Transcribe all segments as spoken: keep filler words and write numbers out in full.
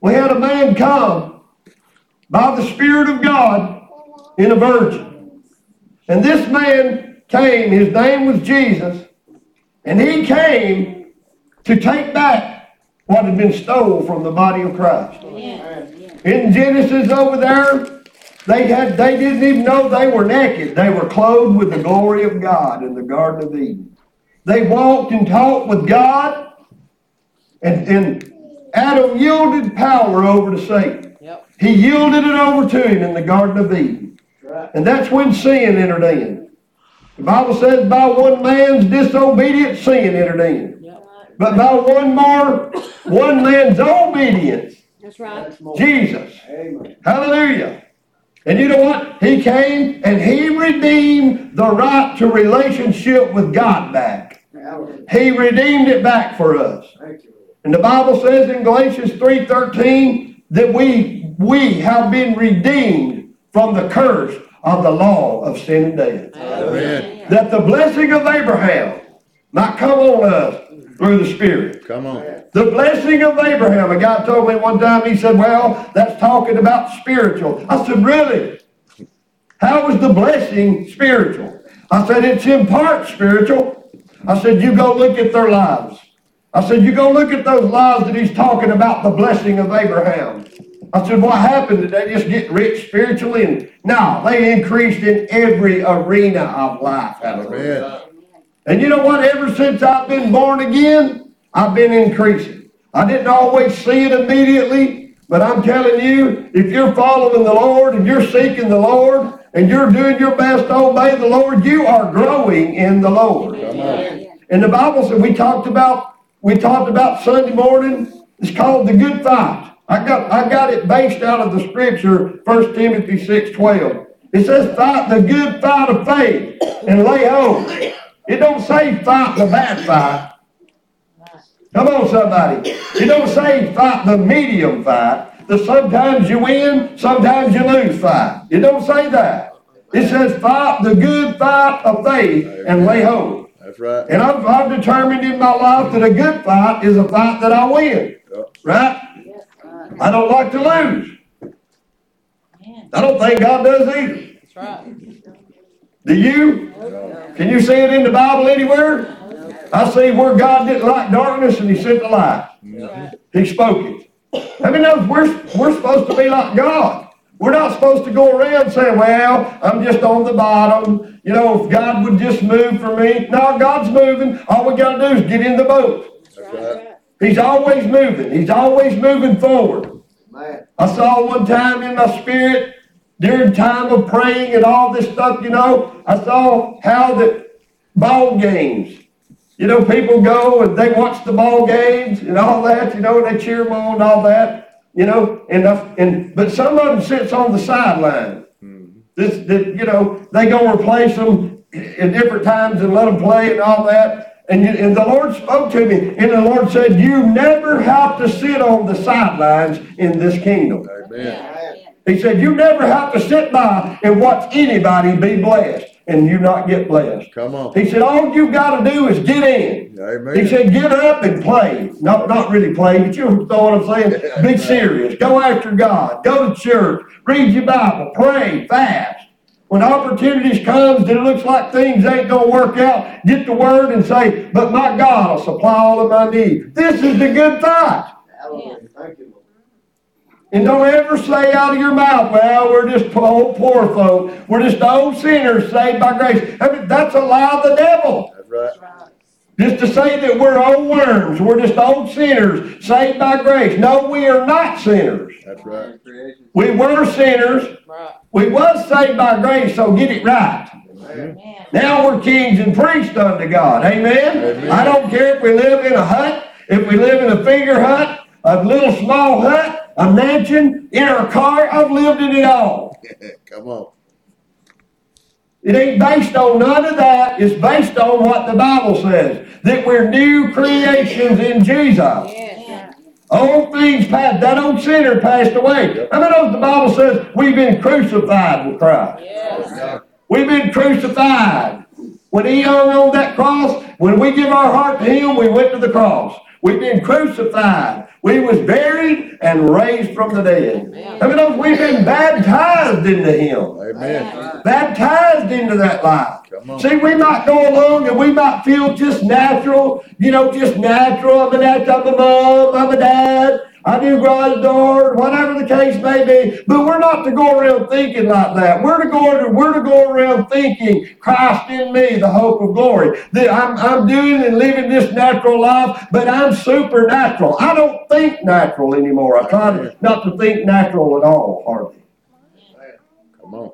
We had a man come by the Spirit of God in a virgin. And this man came, his name was Jesus, and he came to take back what had been stolen from the body of Christ. In Genesis over there, they had they didn't even know they were naked. They were clothed with the glory of God in the Garden of Eden. They walked and talked with God, and, and Adam yielded power over to Satan. Yep. He yielded it over to him in the Garden of Eden. Right. And that's when sin entered in. The Bible says by one man's disobedience, sin entered in. Yep. But by one more, one man's obedience, that's right, Jesus. Amen. Hallelujah. And you know what? He came and he redeemed the right to relationship with God back. He redeemed it back for us. And the Bible says in Galatians three thirteen that we, we have been redeemed from the curse of the law of sin and death. Amen. That the blessing of Abraham might come on us through the Spirit. Come on. The blessing of Abraham. A guy told me one time, he said, well, that's talking about spiritual. I said, really? How is the blessing spiritual? I said, it's in part spiritual. I said, you go look at their lives. I said, you go look at those lives that he's talking about, the blessing of Abraham. I said, what happened? Did they just get rich spiritually? And no, they increased in every arena of life. Hallelujah. And you know what? Ever since I've been born again, I've been increasing. I didn't always see it immediately, but I'm telling you, if you're following the Lord and you're seeking the Lord and you're doing your best to obey the Lord, you are growing in the Lord. Amen. And the Bible said, we talked about, we talked about Sunday morning, it's called the good fight. I got, I got it based out of the scripture, First Timothy six twelve. It says, fight the good fight of faith and lay hold. It don't say fight the bad fight. Come on, somebody. It don't say fight the medium fight. The sometimes you win, sometimes you lose fight. It don't say that. It says fight the good fight of faith and lay hold. That's right. And I've, I've determined in my life that a good fight is a fight that I win. Right? I don't like to lose. I don't think God does either. That's right. Do you? Can you see it in the Bible anywhere? I see where God didn't like darkness and he sent the light. He spoke it. How many knows we're, we're supposed to be like God? We're not supposed to go around saying, well, I'm just on the bottom. You know, if God would just move for me. No, God's moving. All we got to do is get in the boat. That's right. He's always moving. He's always moving forward. Man. I saw one time in my spirit, during time of praying and all this stuff, you know, I saw how the ball games, you know, people go and they watch the ball games and all that, you know, and they cheer them on and all that, you know, and, and but some of them sits on the sideline. Mm-hmm. This, this, you know, they go replace them at different times and let them play and all that. And, you, and the Lord spoke to me, and the Lord said, you never have to sit on the sidelines in this kingdom. Amen. He said, you never have to sit by and watch anybody be blessed and you not get blessed. Come on. He said, all you got to do is get in. Amen. He said, get up and play. Not, not really play, but you know what I'm saying? Be serious. Go after God. Go to church. Read your Bible. Pray. Fast. When opportunities comes that it looks like things ain't going to work out, get the word and say, but my God will supply all of my needs. This is the good fight. Hallelujah. Thank you, Lord. And don't ever say out of your mouth, well, we're just old poor folk. We're just old sinners saved by grace. I mean, that's a lie of the devil. That's right. Just to say that we're old worms. We're just old sinners saved by grace. No, we are not sinners. That's right. We were sinners. We was saved by grace, so get it right. Amen. Now we're kings and priests unto God. Amen? Amen? I don't care if we live in a hut, if we live in a finger hut, a little small hut, a mansion, in our car. I've lived in it all. Come on. It ain't based on none of that. It's based on what the Bible says, that we're new creations in Jesus. Yes. Old things passed. That old sinner passed away. I mean, the Bible says we've been crucified with Christ. Yes. We've been crucified. When he hung on that cross, when we give our heart to him, we went to the cross. We've been crucified. We was buried and raised from the dead. I mean, we've been baptized into Him. Amen. Baptized into that life. See, we might go along and we might feel just natural, you know, just natural. I'm a natural, I'm a mom, I'm a dad, I do garage doors, whatever the case may be. But we're not to go around thinking like that. We're to go, we're to go around thinking, Christ in me, the hope of glory. That I'm, I'm doing and living this natural life, but I'm supernatural. I don't think natural anymore. I try to, not to think natural at all, hardly. Come on.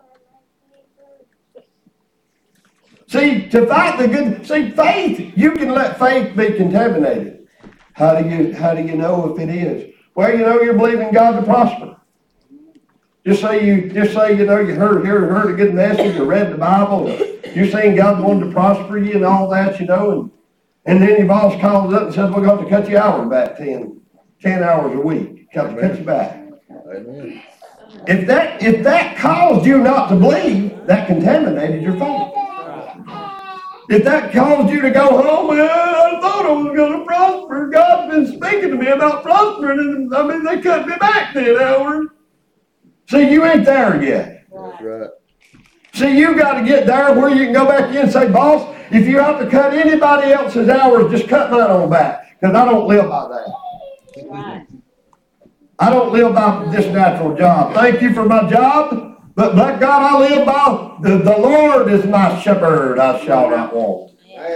See, to fight the good, see, faith, you can let faith be contaminated. How do you, how do you know if it is? Well, you know, you're believing God to prosper. Just say you, just say, you know, you heard, heard, heard a good message or read the Bible. You're saying God wanted to prosper you and all that, you know, and, and then your boss calls up and says, we're going to cut your hours back ten, ten hours a week. Cut, cut you back. Amen. If that, if that caused you not to believe, that contaminated your faith. If that caused you to go home, well, I thought I was going to prosper. God's been speaking to me about prospering, and I mean, they cut me back ten hours. See, you ain't there yet. That's right. See, you got to get there where you can go back in and say, boss, if you have to cut anybody else's hours, just cut mine on back, because I don't live by that. Right. I don't live by this natural job. Thank you for my job. But, but God, I live by, the, the Lord is my shepherd, I shall not want.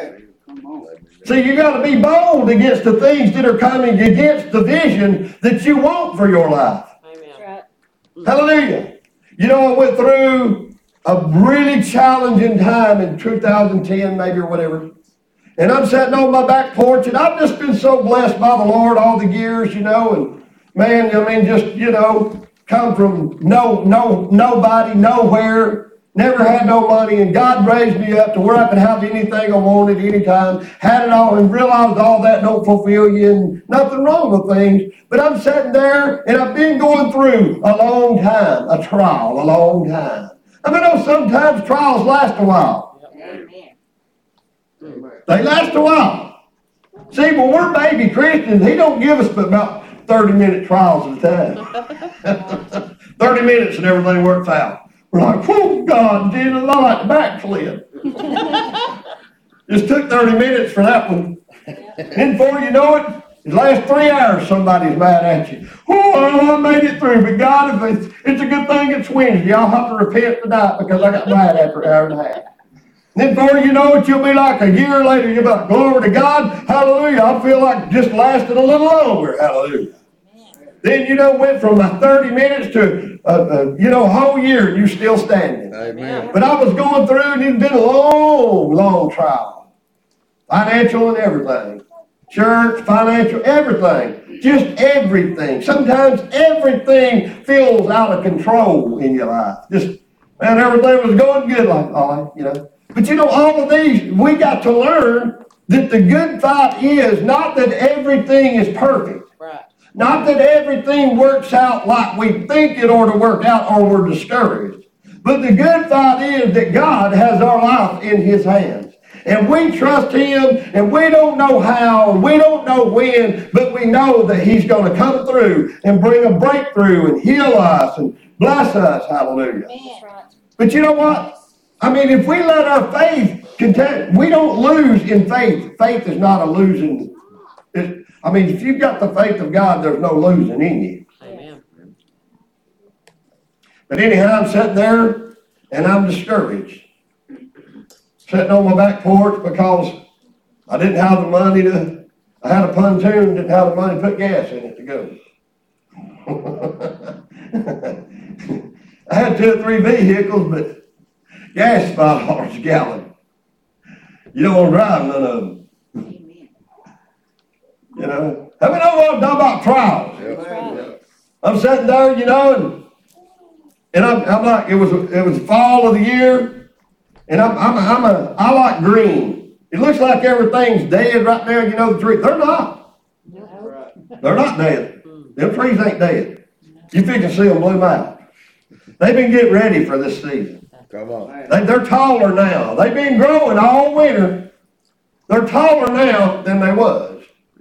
See, you got to be bold against the things that are coming against the vision that you want for your life. Amen. Hallelujah. You know, I went through a really challenging time in two thousand ten, maybe, or whatever. And I'm sitting on my back porch, and I've just been so blessed by the Lord all the years, you know, and man, I mean, just, you know, come from no, no, nobody, nowhere, never had no money, and God raised me up to where I could have anything I wanted anytime, had it all, and realized all that don't fulfill you, and nothing wrong with things. But I'm sitting there, and I've been going through a long time, a trial, a long time. I mean, I know sometimes trials last a while. Amen. They last a while. See, when we're baby Christians, He don't give us but about thirty minute trials at a time. thirty minutes and everything works out. We're like, whoa, God, Jesus, I like the backslid. Just took thirty minutes for that one. Then before you know it, the last three hours somebody's mad at you. Oh, I made it through, but God, if it's, it's a good thing it's Wednesday. I'll have to repent tonight because I got mad after an hour and a half. And then before you know it, you'll be like a year later, you'll be like, glory to God, hallelujah. I feel like it just lasted a little longer, hallelujah. Then, you know, went from thirty minutes to, uh, uh, you know, a whole year, and you're still standing. Amen. But I was going through, and it's been a long, long trial. Financial and everything. Church, financial, everything. Just everything. Sometimes everything feels out of control in your life. Just, man, everything was going good, like, oh, you know. But, you know, all of these, we got to learn that the good fight is not that everything is perfect. Right. Not that everything works out like we think it ought to work out or we're discouraged. But the good fight is that God has our life in His hands. And we trust Him, and we don't know how, and we don't know when, but we know that He's going to come through and bring a breakthrough and heal us and bless us. Hallelujah. Amen. But you know what? I mean, if we let our faith continue, we don't lose in faith. Faith is not a losing. It, I mean, if you've got the faith of God, there's no losing in you. Amen. But anyhow, I'm sitting there, and I'm discouraged. Sitting on my back porch because I didn't have the money to, I had a pontoon, didn't have the money to put gas in it to go. I had two or three vehicles, but gas is five dollars a gallon. You don't want to drive none of them. You know, how many know what I'm talking about trials? Yep. I'm sitting there, you know, and and I'm, I'm like, it was it was fall of the year, and I'm I'm a, I'm a I like green. It looks like everything's dead right now. You know the tree. They're not. They're not dead. Them trees ain't dead. You fix to see them bloom out. They've been getting ready for this season. Come on. They, they're taller now. They've been growing all winter. They're taller now than they was.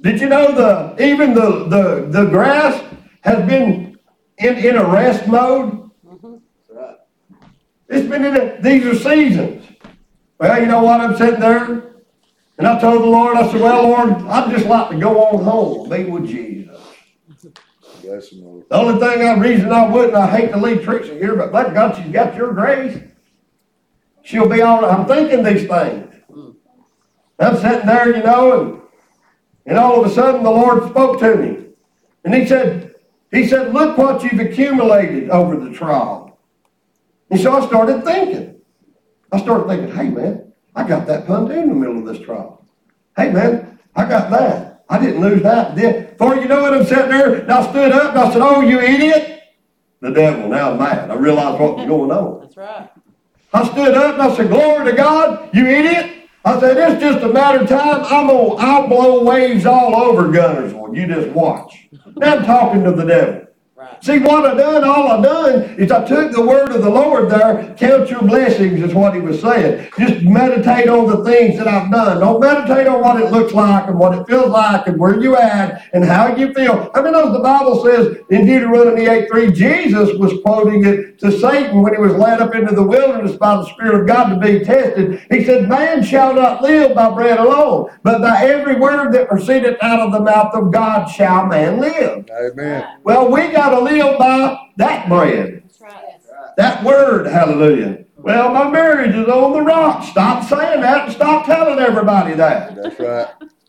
Did you know the even the, the, the grass has been in, in a rest mode? Mm-hmm. It's been in a, these are seasons. Well, you know what? I'm sitting there, and I told the Lord, I said, well, Lord, I'd just like to go on home and be with Jesus. Bless him, Lord. The only thing, I reason I wouldn't, I hate to leave Trixie here, but bless God, she's got your grace. She'll be all right. I'm thinking these things. I'm sitting there, you know, and, and all of a sudden the Lord spoke to me. And he said, he said, look what you've accumulated over the trial. And so I started thinking. I started thinking, hey, man, I got that pontoon in the middle of this trial. Hey, man, I got that. I didn't lose that. Before you know it, I'm sitting there, and I stood up, and I said, oh, you idiot. The devil, now I'm mad. I realized what was going on. That's right. I stood up, and I said, glory to God, you idiot. I said, it's just a matter of time. I'm gonna, I'll blow waves all over Gunnersville. You just watch. Now I'm talking to the devil. Right. See, what I done, all I done is I took the word of the Lord there. Count your blessings is what he was saying. Just meditate on the things that I've done. Don't meditate on what it looks like and what it feels like and where you at and how you feel. I mean, as the Bible says in Deuteronomy eight three, Jesus was quoting it to Satan when he was led up into the wilderness by the Spirit of God to be tested. He said, man shall not live by bread alone, but by every word that proceedeth out of the mouth of God shall man live. Amen. Well, we got to live by that bread. That's right. That word, hallelujah. Well, my marriage is on the rocks. Stop saying that and stop telling everybody that. That's right.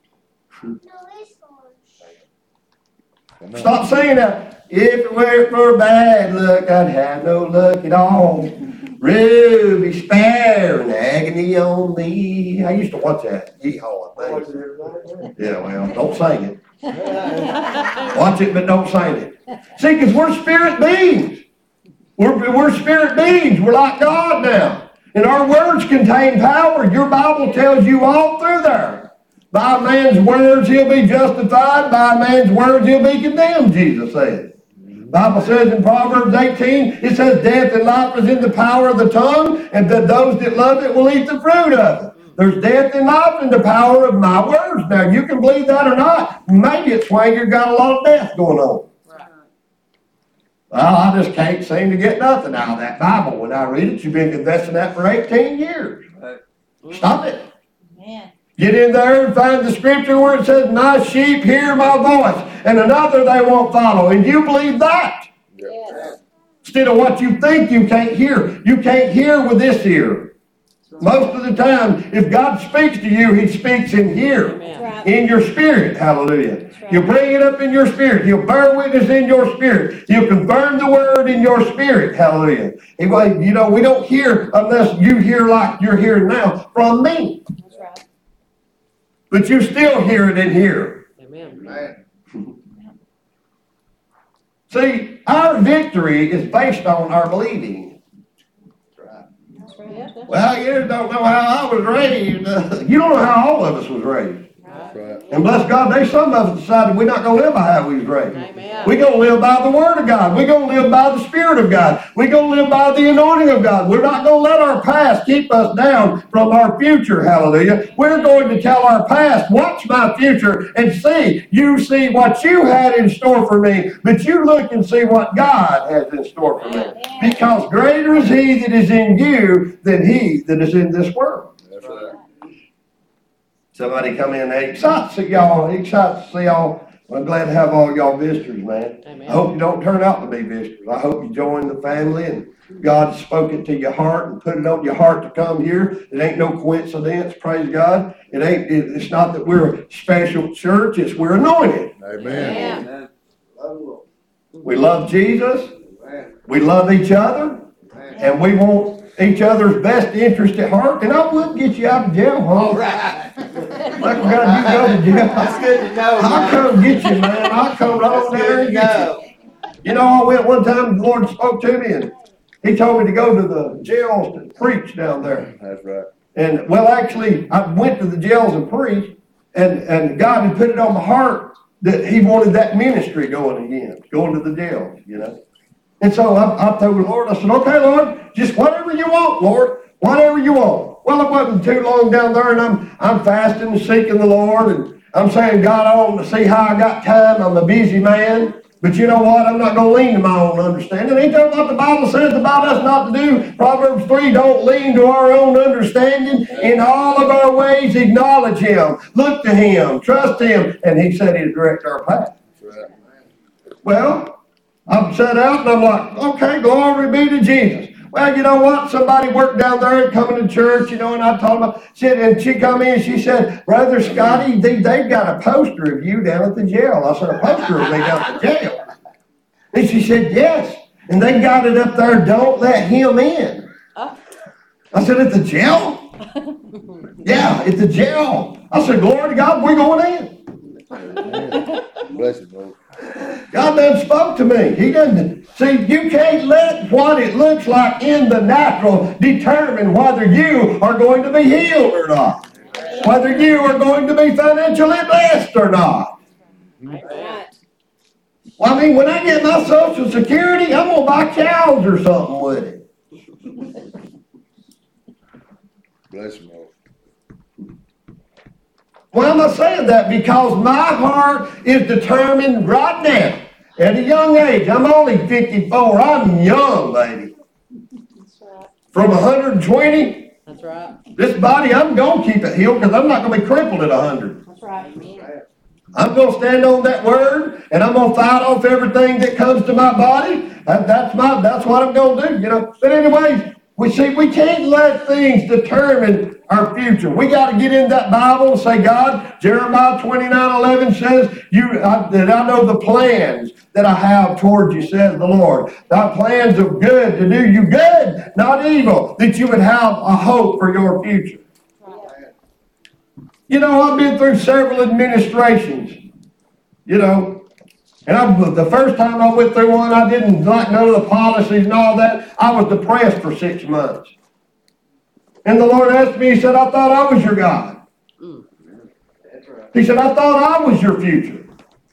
Stop saying that. If it were for bad luck, I'd have no luck at all. Ruby spare and agony on me. I used to watch that. Yeehaw, I think. Yeah, well, don't sing it. Watch it, but don't sing it. See, because we're spirit beings. We're, we're spirit beings. We're like God now. And our words contain power. Your Bible tells you all through there. By man's words he'll be justified. By man's words he'll be condemned, Jesus said. The Bible says in Proverbs eighteen, it says death and life is in the power of the tongue, and that those that love it will eat the fruit of it. There's death and life in the power of my words. Now, you can believe that or not. Maybe it's why you've got a lot of death going on. Right. Well, I just can't seem to get nothing out of that Bible. When I read it, you've been confessing that for eighteen years. Stop it. Man. Get in there and find the scripture where it says, my sheep hear my voice, and another they won't follow. And you believe that. Yes. Instead of what you think you can't hear. You can't hear with this ear. Most of the time, if God speaks to you, he speaks in here. Amen. In your spirit. Hallelujah. Right. He'll bring it up in your spirit. He'll bear witness in your spirit. He'll confirm the word in your spirit. Hallelujah. Anyway, you know, we don't hear unless you hear like you're hearing now from me. That's right. But you still hear it in here. Amen. See, our victory is based on our believing. That's right. Yeah, that's Well, you don't know how I was raised. Uh, you don't know how all of us was raised. That's right. And bless God, there's some of us decided we're not going to live by how we was raised. Amen. We're going to live by the Word of God. We're going to live by the Spirit of God. We're going to live by the anointing of God. We're not going to let our past keep us down from our future. Hallelujah. We're going to tell our past, watch my future and see. You see what you had in store for me, but you look and see what God has in store for me. Because greater is He that is in you than he that is in this world. That's right. Somebody come in there, excited to see y'all, excited to see y'all. Well, I'm glad to have all y'all visitors, man. Amen. I hope you don't turn out to be visitors. I hope you join the family and God spoke it to your heart and put it on your heart to come here. It ain't no coincidence, praise God. It ain't. It, it's not that we're a special church, it's we're anointed. Amen. Amen. We love Jesus, we love each other, and we want each other's best interest at heart. And I would get you out of jail, huh? All right. Like God, you go to jail. That's good to know, I'll man. come get you, man. I'll come right That's on there good and to get know. you. You know, I went one time, the Lord spoke to me, and He told me to go to the jails to preach down there. That's right. And, well, actually, I went to the jails and preached, and, and God had put it on my heart that He wanted that ministry going again, going to the jails, you know. And so I, I told the Lord, I said, okay, Lord, just whatever you want, Lord, whatever you want. Well, it wasn't too long down there, and I'm I'm fasting and seeking the Lord, and I'm saying, God, I want to see how I got time. I'm a busy man. But you know what? I'm not going to lean to my own understanding. Ain't that what the Bible says about us not to do? Proverbs three, don't lean to our own understanding. In all of our ways, acknowledge Him. Look to Him. Trust Him. And He said He'd direct our path. Well, I'm set out and I'm like, okay, glory be to Jesus. Well, you know what? Somebody worked down there coming to church, you know, and I told them, she, and she come in and she said, Brother Scotty, they, they've got a poster of you down at the jail. I said, a poster of me down at the jail? And she said, yes. And they got it up there, don't let him in. I said, at the jail? Yeah, at the jail. I said, glory to God, we're going in. Bless you, Lord. God done spoke to me. He doesn't. See, you can't let what it looks like in the natural determine whether you are going to be healed or not. Whether you are going to be financially blessed or not. Right. Well, I mean, when I get my Social Security, I'm going to buy cows or something with it. Bless you, Lord. Why am I saying that? Because my heart is determined right now. At a young age, I'm only fifty-four. I'm young, baby. That's right. From one hundred twenty, That's right. this body, I'm going to keep it healed because I'm not going to be crippled at one hundred. That's right. I'm going to stand on that word, and I'm going to fight off everything that comes to my body. That, that's my. That's what I'm going to do, you know. But anyways, we see we can't let things determine our future. We got to get in that Bible and say, God, Jeremiah twenty-nine eleven says, "You I, that I know the plans that I have towards you," says the Lord. Thy plans of good to do you good, not evil, that you would have a hope for your future. You know, I've been through several administrations, you know, and I, the first time I went through one, I didn't like none of the policies and all that. I was depressed for six months. And the Lord asked me, He said, I thought I was your God. He said, I thought I was your future.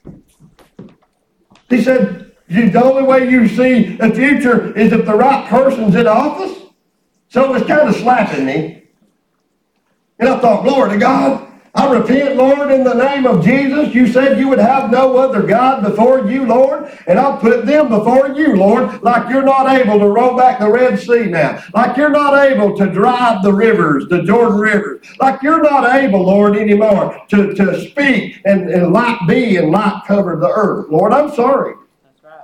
He said, the only way you see a future is if the right person's in office. So it was kind of slapping me. And I thought, glory to God, I repent, Lord, in the name of Jesus. You said you would have no other God before you, Lord. And I'll put them before you, Lord, like you're not able to roll back the Red Sea now. Like you're not able to drive the rivers, the Jordan rivers. Like you're not able, Lord, anymore to, to speak and, and light be and light cover the earth. Lord, I'm sorry. That's right.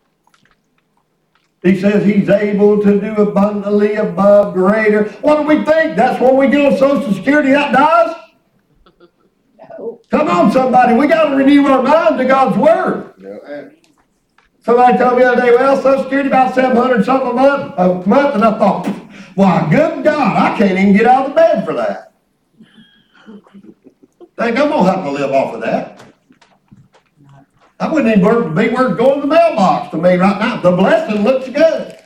He says He's able to do abundantly above greater. What do we think? That's when we get on Social Security, that dies? No. Come on, somebody. We got to renew our mind to God's Word. Yeah. Somebody told me the other day, well, Social Security about seven hundred something a month, a month, and I thought, why, good God, I can't even get out of bed for that. Think I'm going to have to live off of that. I wouldn't even work, be worth going to the mailbox to me right now. The blessing looks good.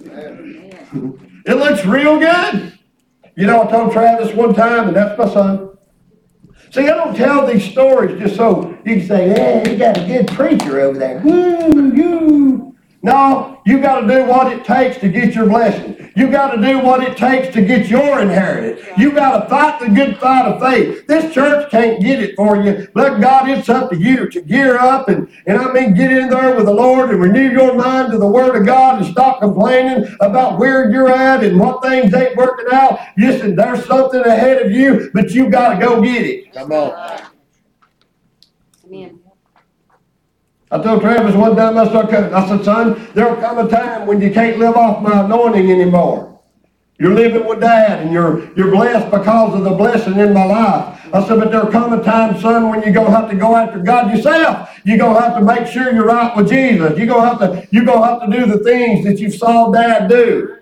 It looks real good. You know, I told Travis one time, and that's my son. See, I don't tell these stories just so you can say, hey, you got a good preacher over there. Woo, you. No, you got to do what it takes to get your blessing. You got to do what it takes to get your inheritance. You got to fight the good fight of faith. This church can't get it for you. But God, it's up to you to gear up and, and I mean get in there with the Lord and renew your mind to the Word of God and stop complaining about where you're at and what things ain't working out. Listen, there's something ahead of you, but you got to go get it. Come on. Amen. I told Travis one time, I said, I said, son, there'll come a time when you can't live off my anointing anymore. You're living with Dad, and you're you're blessed because of the blessing in my life. I said, but there'll come a time, son, when you're going to have to go after God yourself. You're going to have to make sure you're right with Jesus. You're going to have to, you're going to have to do the things that you saw Dad do.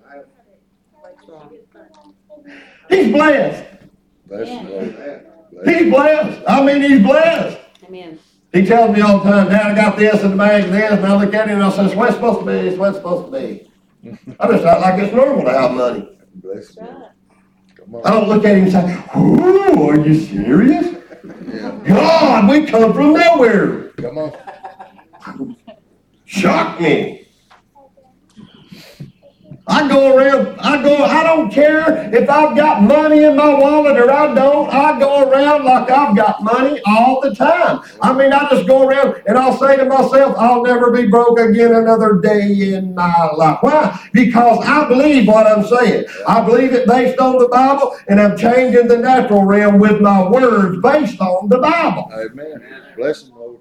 He's blessed. Bless you, Lord. He's blessed. I mean, he's blessed. Amen. He tells me all the time, Dad, I got this in the bag and this, and I look at him and I say, it's what it's supposed to be, it's what it's supposed to be. I just act like it's normal to have money. Bless That's you. right. Come I on. don't look at him and say, ooh, are you serious? Yeah. God, we come from nowhere. Come on. Shock me. I go around, I go, I don't care if I've got money in my wallet or I don't. I go around like I've got money all the time. I mean, I just go around and I'll say to myself, I'll never be broke again another day in my life. Why? Because I believe what I'm saying. I believe it based on the Bible, and I'm changing the natural realm with my words based on the Bible. Amen. Bless him, Lord.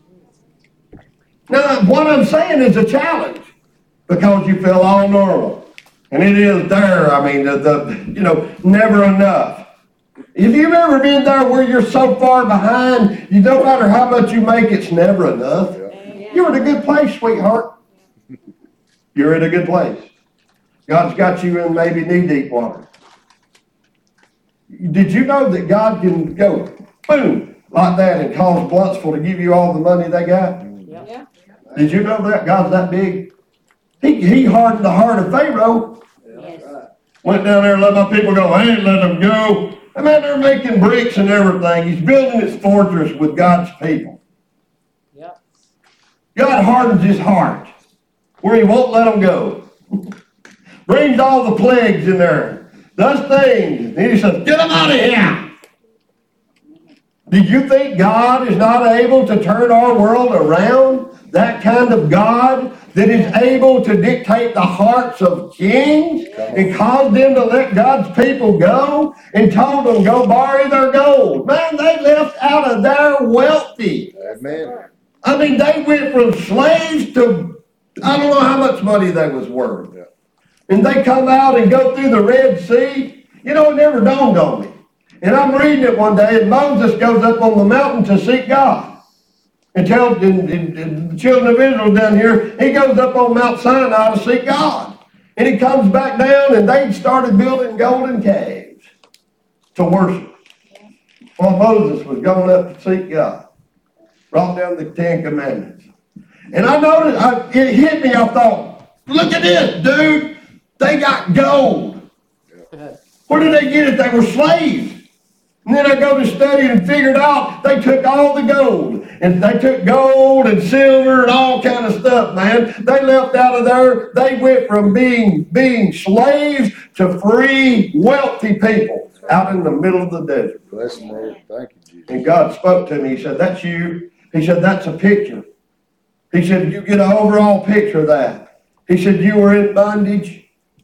Now, what I'm saying is a challenge. Because you feel all normal. And it is there, I mean, the, the you know, never enough. If you've ever been there where you're so far behind, you don't matter how much you make, it's never enough. Yeah. You're in a good place, sweetheart. You're in a good place. God's got you in maybe knee-deep water. Did you know that God can go, boom, like that and cause Bluntsville to give you all the money they got? Yeah. Did you know that? God's that big? He, he hardened the heart of Pharaoh. Yes. Went down there and let my people go. I ain't let them go. I mean, they're making bricks and everything. He's building his fortress with God's people. Yep. God hardens his heart where he won't let them go. Brings all the plagues in there. Does things. And he says, get them out of here. Did you think God is not able to turn our world around? That kind of God that is able to dictate the hearts of kings and cause them to let God's people go and told them go borrow their gold. Man, they left out of there wealthy. Amen. I mean, they went from slaves to, I don't know how much money they was worth. Yeah. And they come out and go through the Red Sea. You know, it never dawned on me. And I'm reading it one day, and Moses goes up on the mountain to seek God. And tells and, and, and the children of Israel down here, he goes up on Mount Sinai to seek God. And he comes back down, and they started building golden caves to worship. While Moses was going up to seek God. Brought down the Ten Commandments. And I noticed, I, it hit me, I thought, look at this, dude. They got gold. Where did they get it? They were slaves. And then I go to study and figured out they took all the gold. And they took gold and silver and all kind of stuff, man. They left out of there. They went from being, being slaves to free, wealthy people out in the middle of the desert. Bless him, Lord. Thank you, Jesus. And God spoke to me. He said, that's you. He said, that's a picture. He said, you get an overall picture of that. He said, you were in bondage.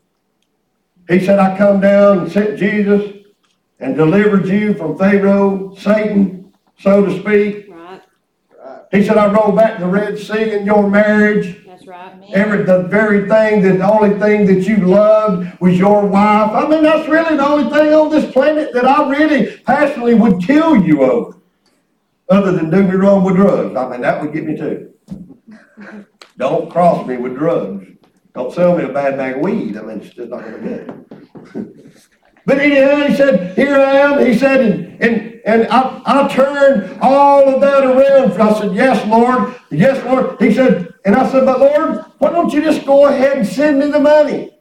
He said, I come down and sent Jesus and delivered you from Pharaoh, Satan, so to speak. Right. He said, I rolled back the Red Sea in your marriage. That's right. Every, the very thing, that the only thing that you loved was your wife. I mean, that's really the only thing on this planet that I really passionately would kill you over. Other than do me wrong with drugs. I mean, that would get me too. Don't cross me with drugs. Don't sell me a bad bag of weed. I mean, it's just not going to get. But anyhow, he said, here I am. He said, and, and, and I, I turned all of that around. I said, yes, Lord. Yes, Lord. He said, and I said, but Lord, why don't you just go ahead and send me the money?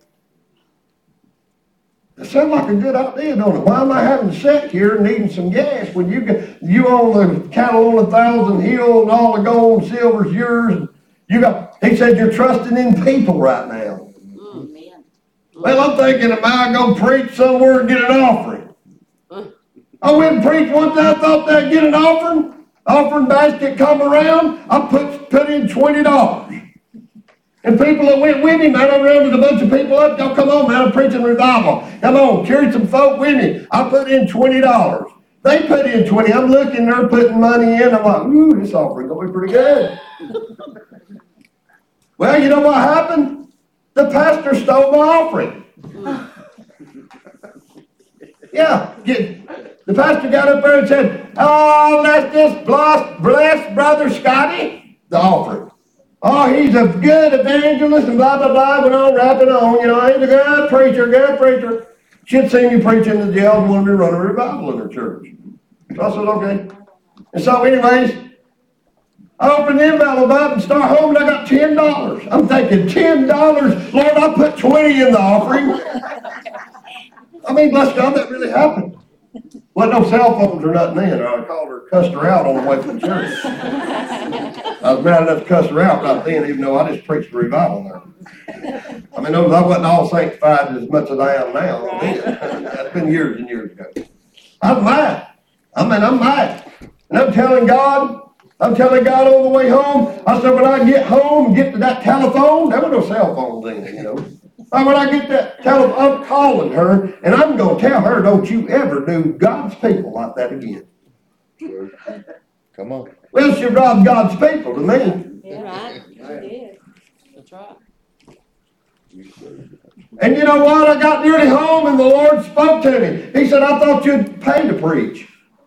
It sounds like a good idea, don't it? Why am I having to sit here needing some gas when you got, you own the cattle on a thousand hills and all the gold and silver's yours? And you got, he said, you're trusting in people right now. Mm, man. Well, I'm thinking, am I going to preach somewhere and get an offering? I went and preached one time, thought they'd get an offering. Offering basket come around, I put put in twenty dollars. And people that went with me, man, I rounded a bunch of people up. Y'all come on, man, I'm preaching revival. Come on, carry some folk with me. I put in twenty dollars. They put in twenty. I'm looking, they're putting money in. I'm like, ooh, this offering going to be pretty good. Well, you know what happened? The pastor stole my offering. Yeah, get, the pastor got up there and said, oh, let's just bless, bless Brother Scotty, the offering. Oh, he's a good evangelist and blah, blah, blah, went on, rapping on, you know, he's a good preacher, good preacher. She'd seen me preach in the jail and wanted me to run a revival in her church. So I said, okay. And so anyways, I opened the envelope up and start home, and I got ten dollars. I'm thinking, ten dollars? Lord, I put twenty in the offering. I mean, bless God, that really happened. Wasn't no cell phones or nothing then. I called her, cussed her out on the way from church. I was mad enough to cuss her out right then, even though I just preached a revival there. I mean, I wasn't all sanctified as much as I am now. That's been years and years ago. I'm mad. I mean, I'm mad. And I'm telling God, I'm telling God on the way home, I said, when I get home, get to that telephone, there was no cell phone then, you know. And when I get that telephone, I'm calling her, and I'm going to tell her, don't you ever do God's people like that again. Sure. Come on. Well, she robbed God's people to me. Yeah, right. You did. That's right. And you know what? I got nearly home, and the Lord spoke to me. He said, I thought you'd pay to preach.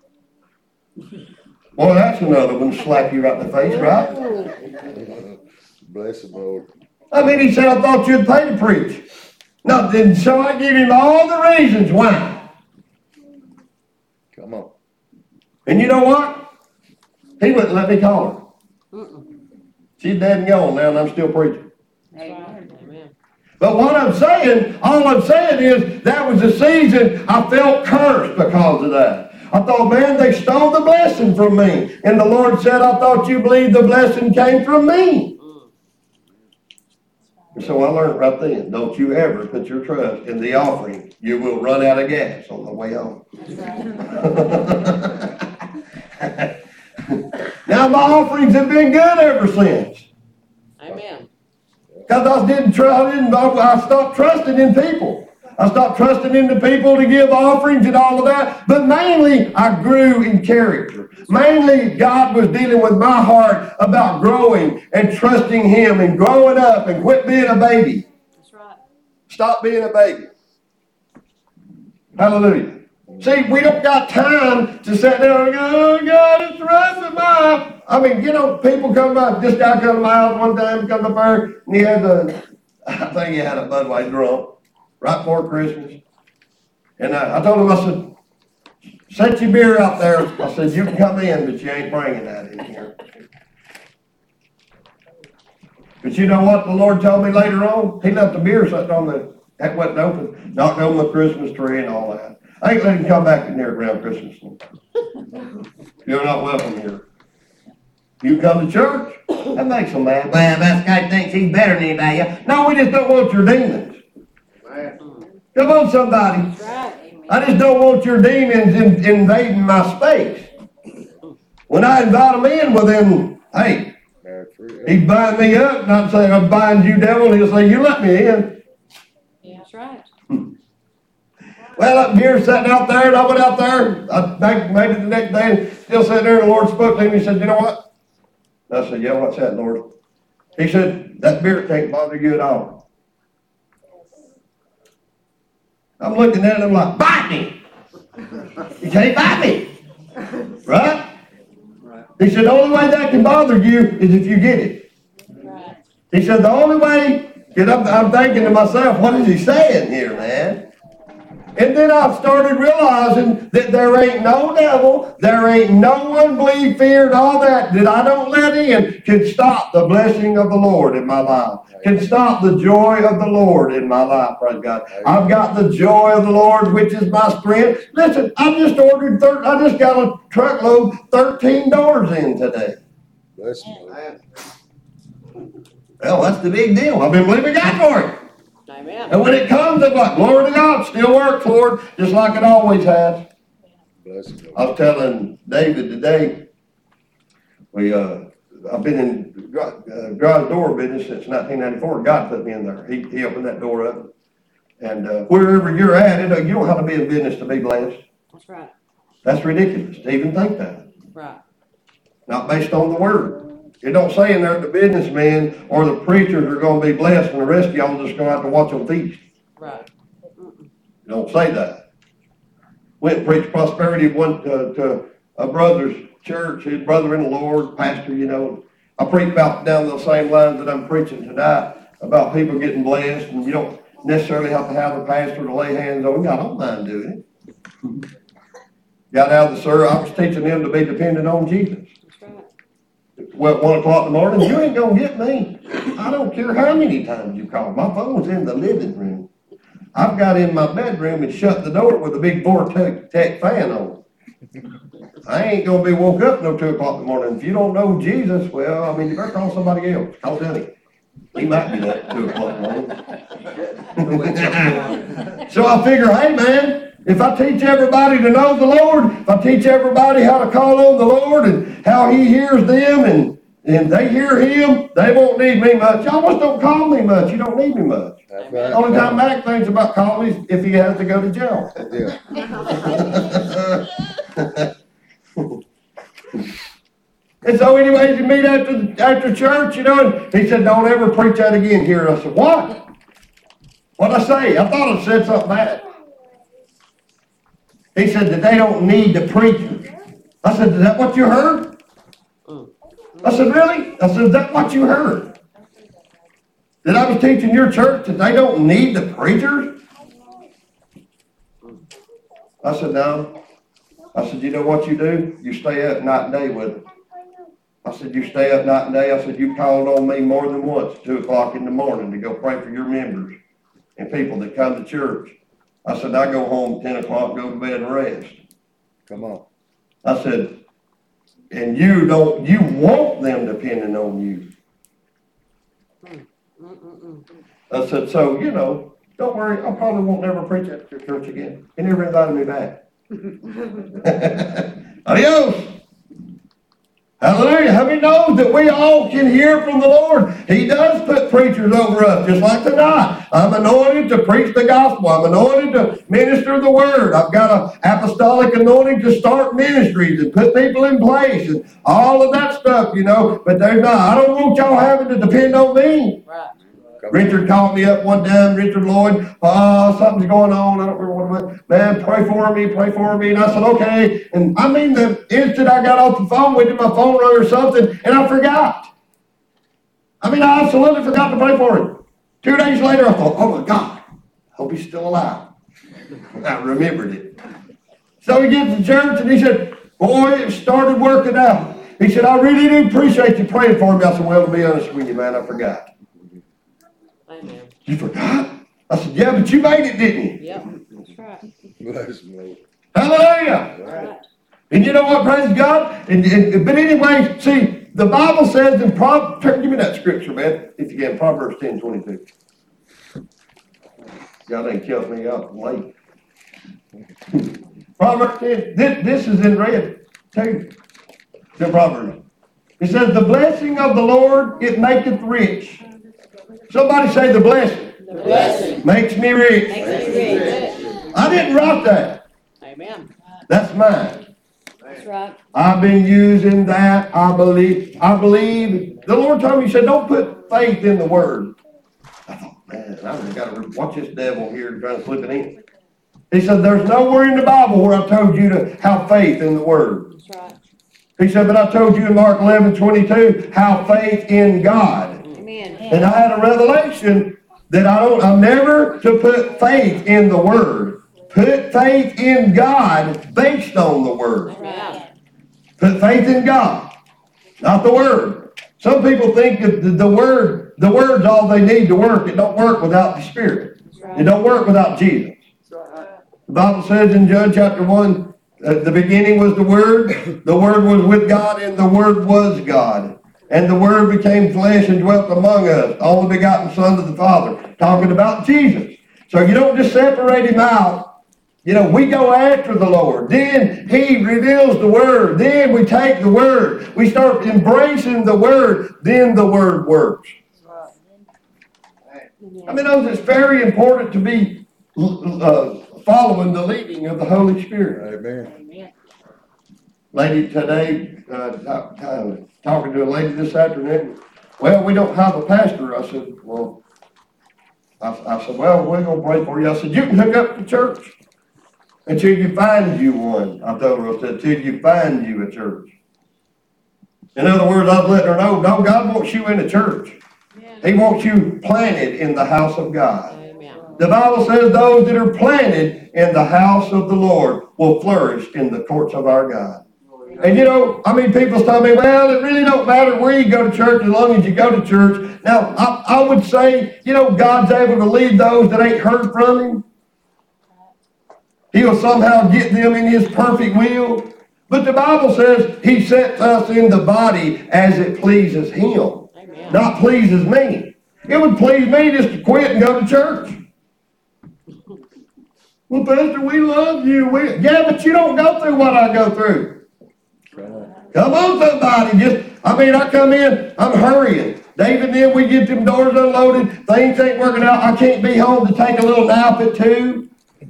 Boy, that's another one to slap you right in the face, right? Bless him, Lord. I mean, he said, I thought you'd pay to preach. No, then, so I gave him all the reasons why. Come on. And you know what? He wouldn't let me call her. Mm-mm. She's dead and gone now, and I'm still preaching. Amen. Amen. But what I'm saying, all I'm saying is, that was a season I felt cursed because of that. I thought, man, they stole the blessing from me. And the Lord said, I thought you believed the blessing came from me. And so I learned right then, don't you ever put your trust in the offering. You will run out of gas on the way home. Now my offerings have been good ever since. Amen. Because I didn't try, I didn't, I stopped trusting in people. I stopped trusting in the people to give offerings and all of that. But mainly, I grew in character. Mainly, God was dealing with my heart about growing and trusting Him and growing up and quit being a baby. That's right. Stop being a baby. Hallelujah. See, we don't got time to sit there and go, oh, God, it's the rest of my. I mean, you know, people come by. This guy come to my house one time, come up there, and he had a, I think he had a Budweiser drum. Right before Christmas. And I, I told him, I said, set your beer out there. I said, you can come in, but you ain't bringing that in here. But you know what the Lord told me later on? He left the beer sitting on the, that wasn't open, knocked on the Christmas tree and all that. I ain't letting him come back in here around Christmas. You're not welcome here. You come to church, that makes them mad. Well, that guy thinks he's better than anybody else. No, we just don't want your demons. Come on, somebody. That's right. Amen. I just don't want your demons in, invading my space. When I invite them in, well then, hey, he's buying me up, not saying I'm buying you, devil. He'll say, you let me in. Yeah, that's right. Well, up here sitting out there, and I went out there. I think maybe the next day, still sitting there, and the Lord spoke to me. He said, you know what? And I said, yeah, what's that, Lord? He said, that beer can't bother you at all. I'm looking at him like, bite me. You can't bite me. Right? Right? He said, the only way that can bother you is if you get it. Right. He said, the only way, and I'm, I'm thinking to myself, what is he saying here, man? And then I started realizing that there ain't no devil, there ain't no unbelief, fear, and all that that I don't let in can stop the blessing of the Lord in my life. Can stop the joy of the Lord in my life, praise God. I've got the joy of the Lord, which is my strength. Listen, I just ordered, thir- I just got a truckload, thirteen doors in today. Bless you. Well, that's the big deal. I've been believing God for it. Amen. And when it comes, I'm like, glory to God, still works, Lord, just like it always has. Bless you. I was telling David today, we, uh, I've been in uh, garage door business since nineteen ninety-four. God put me in there. He, he opened that door up. And uh, wherever you're at, it, you don't have to be in business to be blessed. That's right. That's ridiculous to even think that. Right. Not based on the word. It don't say in there the businessmen or the preachers are going to be blessed and the rest of y'all just going to have to watch them feast. Right. It don't say that. Went and preached prosperity one to, to a brother's church, his brother in the Lord, pastor, you know. I preach about down those same lines that I'm preaching tonight about people getting blessed, and you don't necessarily have to have a pastor to lay hands on you. I don't mind doing it. Got out of the service, I was teaching them to be dependent on Jesus. That's right. Well, at one o'clock in the morning, you ain't gonna get me. I don't care how many times you call. My phone's in the living room. I've got in my bedroom and shut the door with a big Vortex fan on. I ain't gonna be woke up no two o'clock in the morning. If you don't know Jesus, well, I mean, you better call somebody else. Call Denny. He might be up at two o'clock in the morning. So I figure, hey man, if I teach everybody to know the Lord, if I teach everybody how to call on the Lord and how He hears them and, and they hear Him, they won't need me much. Y'all just don't call me much. You don't need me much. That's The right. only time Mac thinks about calling is if he has to go to jail. Yeah. And so anyways, you meet after, after church, you know, and he said, don't ever preach that again here. I said, what? What'd I say? I thought I said something bad. He said that they don't need the preachers. I said, is that what you heard? I said, really? I said, is that what you heard? That I was teaching your church that they don't need the preachers? I said, no. I said, you know what you do? You stay up night and day with them. I said, you stay up night and day. I said, you called on me more than once, two o'clock in the morning, to go pray for your members and people that come to church. I said, I go home ten o'clock, go to bed and rest. Come on. I said, and you don't, you want them depending on you. I said, so, you know, don't worry, I probably won't never preach at your church again. He never invited me back. Adios. Hallelujah. How many knows that we all can hear from the Lord? He does put preachers over us, just like tonight. I'm anointed to preach the gospel. I'm anointed to minister the word. I've got an apostolic anointing to start ministries and put people in place and all of that stuff, you know. But there's not, I don't want y'all having to depend on me. Right. Richard called me up one time, Richard Lloyd, uh, something's going on, I don't remember what it was. Man, pray for me, pray for me. And I said, okay. And I mean, the instant I got off the phone with him, my phone rang or something, and I forgot. I mean, I absolutely forgot to pray for him. Two days later, I thought, oh my God, I hope he's still alive. I remembered it. So he gets to church, and he said, boy, it started working out. He said, I really do appreciate you praying for me. I said, well, to be honest with you, man, I forgot. Amen. You forgot? I said, yeah, but you made it, didn't you? Yep, that's right. Bless the Lord. Hallelujah. That's right. And you know what, praise God? And, and, but anyway, see, the Bible says in Proverbs, give me that scripture, man, if you can, Proverbs ten twenty-two. God ain't killed me out late. Proverbs ten, this, this is in red, too. The Proverbs. It says, the blessing of the Lord, it maketh rich. Somebody say the blessing. The blessing Makes me rich. makes me rich. I didn't write that. Amen. That's mine. That's right. I've been using that. I believe. I believe. The Lord told me, He said, don't put faith in the Word. I thought, man, I've got to watch this devil here trying to slip it in. He said, there's nowhere in the Bible where I told you to have faith in the Word. That's right. He said, but I told you in Mark eleven twenty-two, have faith in God. Amen. And I had a revelation that I don't, I'm never to put faith in the Word. Put faith in God based on the Word. Right. Put faith in God, not the Word. Some people think that the, the Word, the Word's all they need to work. It don't work without the Spirit. Right. It don't work without Jesus. The Bible says in John chapter one, uh, the beginning was the Word, the Word was with God, and the Word was God. And the Word became flesh and dwelt among us, only begotten Son of the Father, talking about Jesus. So you don't just separate Him out. You know, we go after the Lord. Then He reveals the Word. Then we take the Word. We start embracing the Word. Then the Word works. I mean, those, it's very important to be uh, following the leading of the Holy Spirit. Amen. Lady today, uh, uh, talking to a lady this afternoon, well, we don't have a pastor. I said, well, I, I said, well, we're going to pray for you. I said, you can hook up the church until you find you one. I told her, I said, until you find you a church. In other words, I was letting her know, no, God wants you in a church. He wants you planted in the house of God. Amen. The Bible says those that are planted in the house of the Lord will flourish in the courts of our God. And you know, I mean, people tell me, well, it really don't matter where you go to church as long as you go to church. Now, I, I would say, you know, God's able to lead those that ain't heard from Him. He'll somehow get them in His perfect will. But the Bible says he sets us in the body as it pleases him, Amen. not pleases me. It would please me just to quit and go to church. Well, Pastor, we love you. We, yeah, but you don't go through what I go through. Come on, somebody. Just, I mean, I come in, I'm hurrying. David and then we get them doors unloaded. Things ain't working out. I can't be home to take a little nap at two.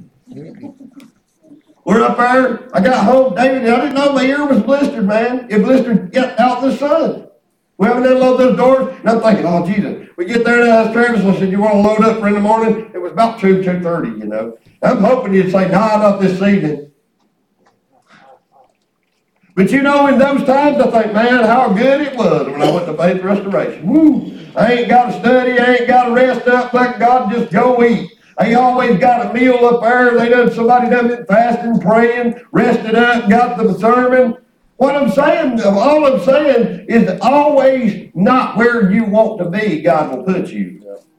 We're up there. I got home. David, I didn't know my ear was blistered, man. It blistered out in the sun. We haven't unloaded those doors. And I'm thinking, oh, Jesus. We get there and I asked Travis, I said, you want to load up for in the morning? It was about two, two thirty, you know. I'm hoping you'd say, nah, not this evening. But you know, in those times, I think, man, how good it was when I went to Faith Restoration. Woo! I ain't got to study. I ain't got to rest up. Let God just go eat. They always got a meal up there. They done, somebody done been fasting, praying, rested up, got the sermon. What I'm saying, all I'm saying is that always not where you want to be, God will put you.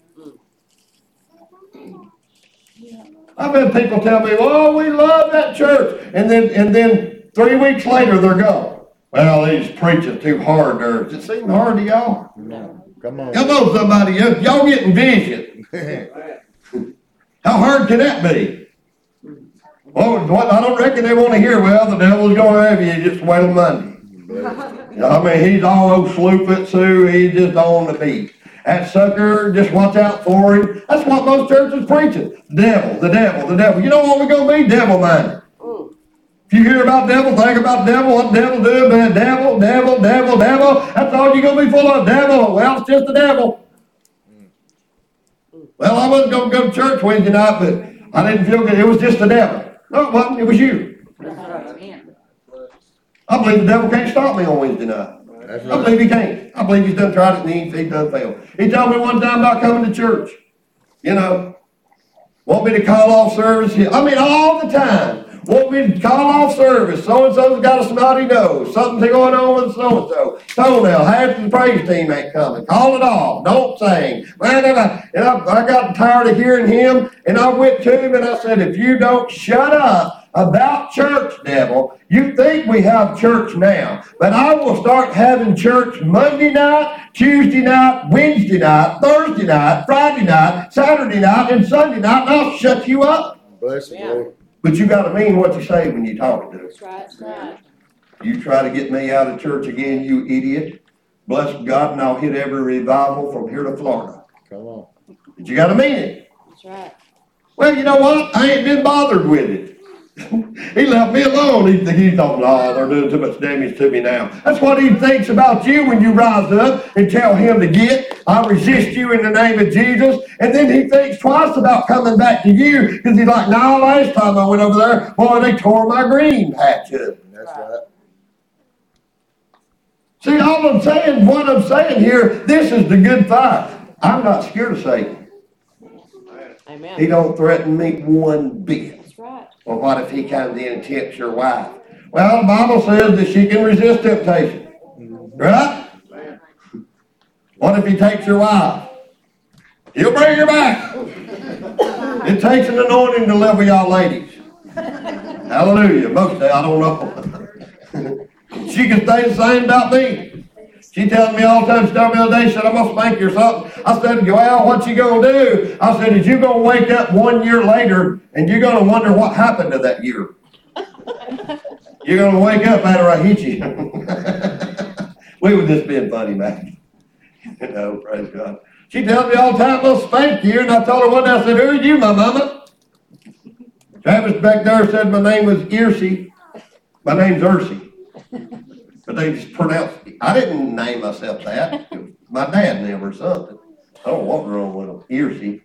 I've had people tell me, oh, we love that church. And then and then three weeks later, they're gone. Well, he's preaching too hard there. Does it seem hard to y'all? No. Come on. Come on, somebody. Y'all getting vision. How hard can that be? Well, what I don't reckon they want to hear, well, the devil's going to have you, just wait till Monday. I mean, he's all old sloop Sue. He's just on the beat. That sucker, just watch out for him. That's what most churches preaching. The devil, the devil, the devil. You know what we're going to be? Devil-minded. If you hear about devil, think about devil, what the devil doing, man, devil, devil, devil, devil. That's all you're going to be full of, devil. Well, it's just the devil. Well, I wasn't going to go to church Wednesday night, but I didn't feel good. It was just the devil. No, it wasn't. It was you. I believe the devil can't stop me on Wednesday night. That's I right. believe he can't. I believe he's done tried it and he, he done failed. He told me one time about coming to church. You know, want me to call off service. I mean, all the time. Want me to call off service. So-and-so's got a snotty nose. Something's going on with so-and-so. Toenail, half the praise team ain't coming. Call it off. Don't sing. And I, and I, I got tired of hearing him, and I went to him and I said, if you don't shut up about church, devil, you think we have church now, but I will start having church Monday night, Tuesday night, Wednesday night, Thursday night, Friday night, Saturday night, and Sunday night, and I'll shut you up. Bless the Lord. But you got to mean what you say when you talk to us. That's right, that's right. You try to get me out of church again, you idiot. Bless God, and I'll hit every revival from here to Florida. Come on. But you got to mean it. That's right. Well, you know what? I ain't been bothered with it. He left me alone. He, he thought, oh, they're doing too much damage to me now. That's what he thinks about you when you rise up and tell him to get. I resist you in the name of Jesus. And then he thinks twice about coming back to you because he's like, no, last time I went over there, boy, they tore my green patch up. That's right. See, all I'm saying, what I'm saying here, this is the good fight. I'm not scared of Satan. Amen. He don't threaten me one bit. That's right. Well, what if he comes in and tempts your wife? Well, the Bible says that she can resist temptation. Right? What if he takes your wife? He'll bring her back. It takes an anointing to live with y'all ladies. Hallelujah. Most day, I don't know. She can stay the same about me. She tells me all the time, she told me the other day, she said, I'm going to spank you or something. I said, well, what you going to do? I said, is you going to wake up one year later and you're going to wonder what happened to that year. You're going to wake up after I hit you. We were just being funny, man. You know, praise God. She tells me all the time, I'll spank you. And I told her one day, I said, who are you, my mama? Travis back there said my name was Earsey. My name's Ersey. But they just pronounced it. I didn't name myself that. My dad named her something. I don't know what wrong with them. Earsey.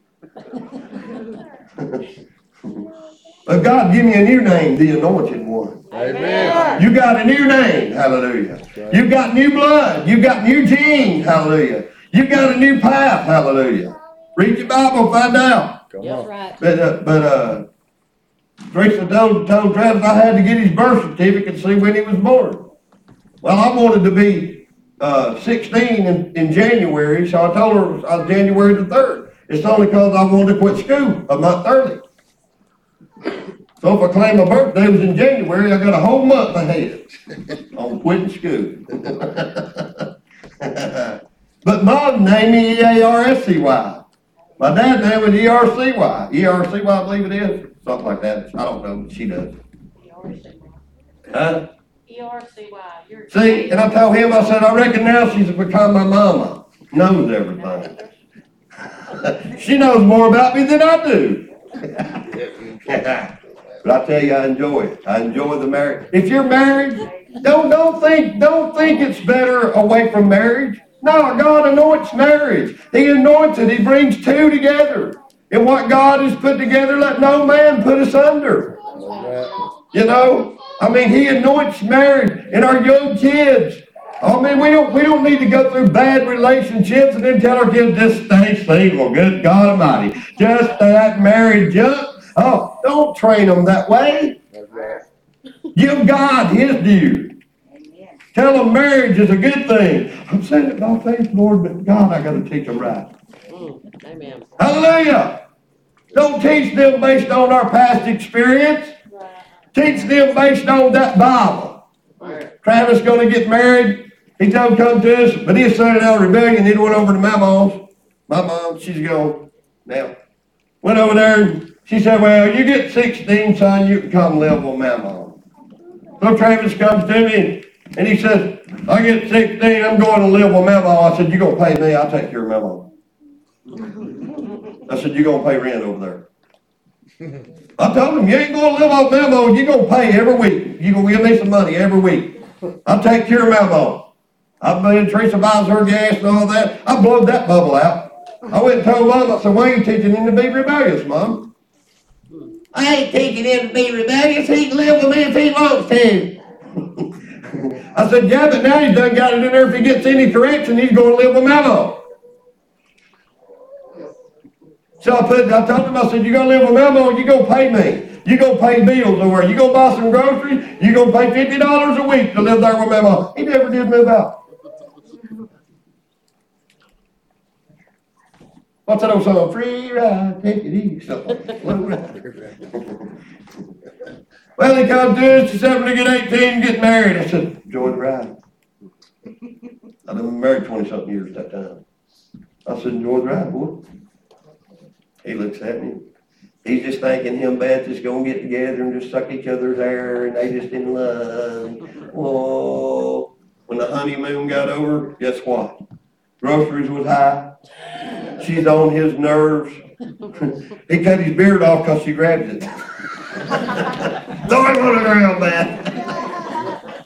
But God, give me a new name, the Anointed One. Amen. You got a new name. Hallelujah. You got new blood. You got new genes. Hallelujah. You got a new path. Hallelujah. Read your Bible, find out. Come That's on. right. But, uh, but, uh, Teresa told, told Travis I had to get his birth certificate to see when he was born. Well, I wanted to be uh, sixteen in, in January, so I told her I was January the third. It's only because I wanted to quit school a month early. So if I claim my birthday was in January, I got a whole month ahead on quitting school. But Mom named me E A R S C Y. My dad named me E R C Y. E R C Y, I believe it is. Something like that. I don't know. She does. Huh? E R C Y. You're See, and I told him, I said, I reckon now she's become my mama. Knows everything. She knows more about me than I do. But I tell you, I enjoy it. I enjoy the marriage. If you're married, don't don't think don't think it's better away from marriage. No, God anoints marriage. He anoints it. He brings two together. And what God has put together, let no man put asunder. You know, I mean, He anoints marriage and our young kids. I mean, we don't we don't need to go through bad relationships and then tell our kids just stay single. Good God Almighty, just that marriage up. Oh, don't train them that way. Give God His due. Tell them marriage is a good thing. I'm saying it by faith, Lord, but God, I got to teach them right. Mm, amen. Hallelujah. Don't teach them based on our past experience. Teach them based on that Bible. Travis going to get married. He told him to come to us, but he started out rebellion. He went over to my mom's. My mom, she's gone now. Went over there and she said, well, you get sixteen, son, you can come live with my mom. So Travis comes to me and he says, I get sixteen, I'm going to live with my mom. I said, you're going to pay me, I'll take care of my mom. I said, you're going to pay rent over there. I told him, you ain't going to live off my mom, you're going to pay every week. You're going to give me some money every week. I'll take care of my mom. I've been Teresa buys her gas and all that. I blowed that bubble out. I went and told Mom, I said, why are you teaching him to be rebellious, Mom? I ain't teaching him to be rebellious. He can live with me if he wants to. I said, yeah, but now he's done got it in there. If he gets any correction, he's going to live with Mama. So I put, I told him, I said, you're going to live with Mama, you're going to pay me. You're going to pay bills over. You're going to buy some groceries. You're going to pay fifty dollars a week to live there with Mama. He never did move out. What's that old song? Free ride, take it easy. Well, he comes to us, he said, when I get eighteen, get married. I said, enjoy the ride. I've been married twenty-something years at that time. I said, enjoy the ride, boy. He looks at me. He's just thinking him and Beth just going to get together and just suck each other's hair, and they just in love. Whoa. When the honeymoon got over, guess what? Groceries was high. She's on his nerves. He cut his beard off because she grabbed it. Throw him on the ground, man.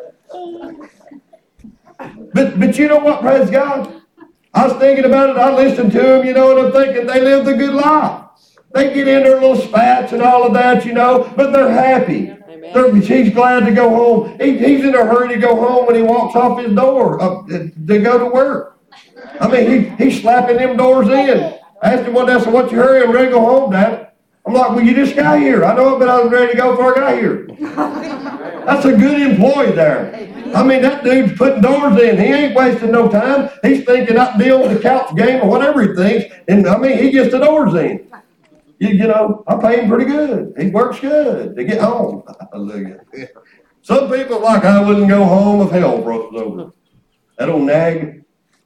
But, but you know what, praise God? I was thinking about it. I listened to him, you know, and I'm thinking they lived a good life. They get in their little spats and all of that, you know, but they're happy. They're, he's glad to go home. He, he's in a hurry to go home when he walks off his door uh, to go to work. I mean, he, he's slapping them doors in. I asked him one day, I said, what you hurry? I'm ready to go home, Dad. I'm like, well, you just got here. I know it, but I was ready to go before I got here. That's a good employee there. I mean, that dude's putting doors in. He ain't wasting no time. He's thinking I can be on the couch game or whatever he thinks. And, I mean, he gets the doors in. You, you know, I pay him pretty good. He works good to get home. Hallelujah. Some people like, I wouldn't go home if hell broke over. That old nag.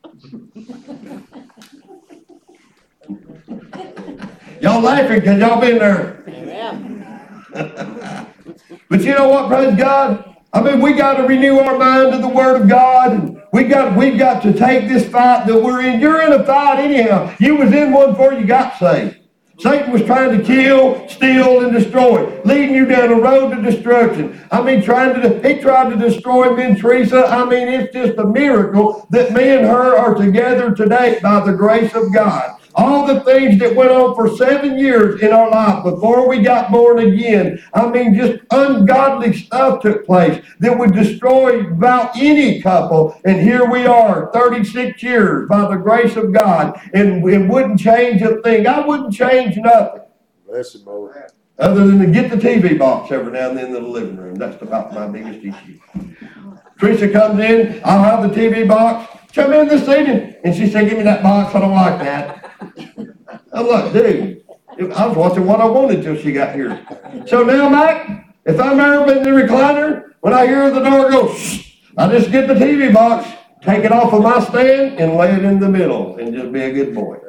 Y'all laughing because y'all been there. Amen. But you know what, praise God? I mean, we got to renew our mind to the Word of God. And we got, we've got to take this fight that we're in. You're in a fight anyhow. You was in one before you got saved. Satan was trying to kill, steal, and destroy, leading you down a road to destruction. I mean, trying to, he tried to destroy me and Teresa. I mean, it's just a miracle that me and her are together today by the grace of God. All the things that went on for seven years in our life before we got born again, I mean, just ungodly stuff took place that would destroy about any couple. And here we are, thirty-six years by the grace of God, and it wouldn't change a thing. I wouldn't change nothing. Bless you, boy. Other than to get the T V box every now and then in the living room. That's about my biggest issue. Teresa comes in, I'll have the T V box. Come in this evening. And she said, give me that box, I don't like that. I'm like, dude, I was watching what I wanted till she got here. So now, Mac, if I'm ever in the recliner, when I hear the door go, shh, I just get the T V box, take it off of my stand, and lay it in the middle, and just be a good boy.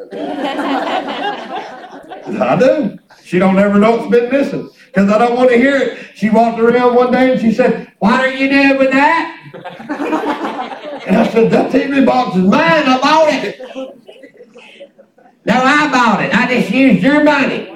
I do. She don't ever know it's been missing, because I don't want to hear it. She walked around one day and she said, "What are you doing with that?" And I said, "That T V box is mine. I bought it." "No, I bought it. I just used your money."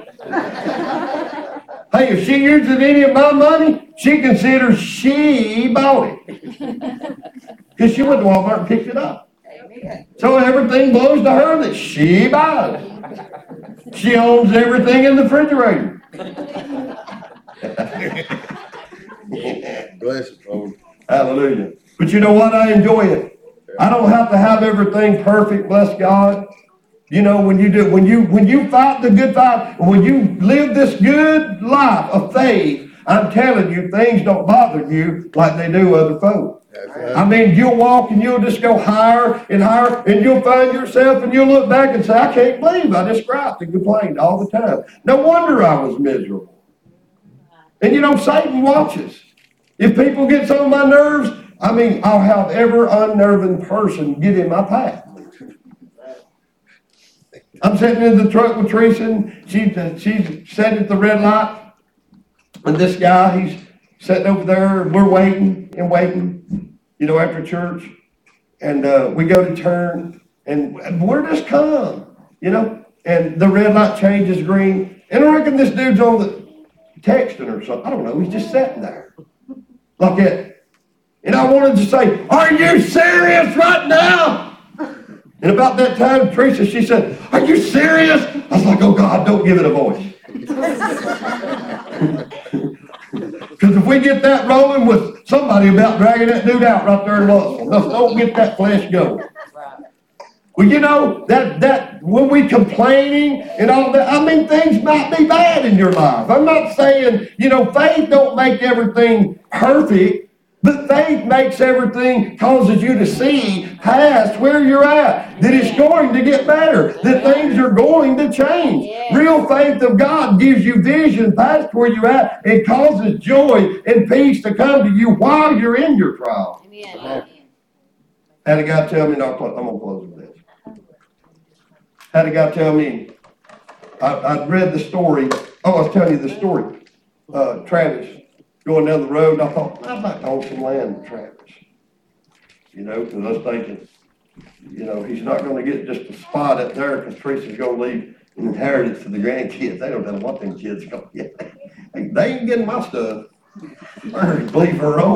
Hey, if she uses any of my money, she considers she bought it. Because she went to Walmart and picked it up. So everything blows to her that she buys. She owns everything in the refrigerator. Bless you, Lord. Hallelujah. But you know what? I enjoy it. I don't have to have everything perfect, bless God. You know, when you do, when you when you fight the good fight, when you live this good life of faith, I'm telling you, things don't bother you like they do other folk. Right. I mean, you'll walk and you'll just go higher and higher, and you'll find yourself and you'll look back and say, "I can't believe I just griped and complained all the time. No wonder I was miserable." And you know, Satan watches. If people get on my nerves, I mean, I'll have every unnerving person get in my path. I'm sitting in the truck with Teresa, and she, she's sitting at the red light, and this guy, he's sitting over there, and we're waiting and waiting, you know, after church, and uh, we go to turn, and we're just calm, you know, and the red light changes green, and I reckon this dude's on the texting or something. I don't know, he's just sitting there, like that, and I wanted to say, "Are you serious right now?" And about that time, Teresa, she said, "Are you serious?" I was like, "Oh, God, don't give it a voice." Because if we get that rolling with somebody about dragging that dude out right there in Louisville, no, don't get that flesh going. Well, you know, that, that when we complaining and all that, I mean, things might be bad in your life. I'm not saying, you know, faith don't make everything perfect. But faith makes everything, causes you to see past where you're at, that it's going to get better, that things are going to change. Real faith of God gives you vision past where you're at and causes joy and peace to come to you while you're in your trial. Amen. Had a guy tell me, no, I'm going to close with this. Had a guy tell me, I, I'd read the story, oh, I was telling you the story, uh, Travis. Going down the road, and I thought, I'd like to own some land with Travis. You know, because I was thinking, you know, he's not going to get just a spot up there because Teresa's going to leave an inheritance to the grandkids. They don't know what them kids are going to get. They ain't getting my stuff. I leave her own.